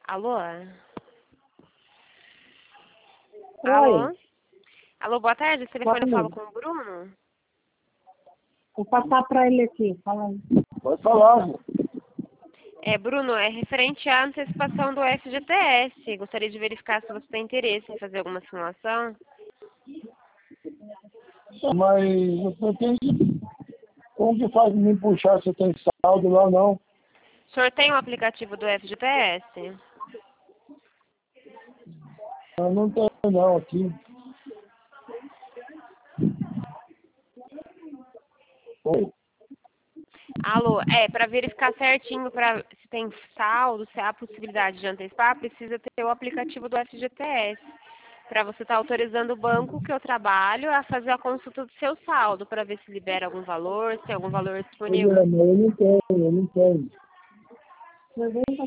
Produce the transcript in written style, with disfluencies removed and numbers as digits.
Alô? Oi, Alô? Alô, boa tarde. Esse telefone eu falo pode. com o Bruno? Vou passar para ele aqui. Fala aí. Pode falar, amor. Bruno, é referente à antecipação do FGTS. Gostaria de verificar se você tem interesse em fazer alguma simulação. Mas eu pretendo. Como que faz me puxar se tem saldo lá, não? O senhor tem o aplicativo do FGTS? Eu não tenho, não, aqui. Oi. Alô, para verificar certinho se tem saldo, se há possibilidade de antecipar, precisa ter o aplicativo do FGTS. Para você estar autorizando o banco que eu trabalho a fazer a consulta do seu saldo, para ver se libera algum valor, se tem algum valor disponível. Eu não tenho. Mas vem pra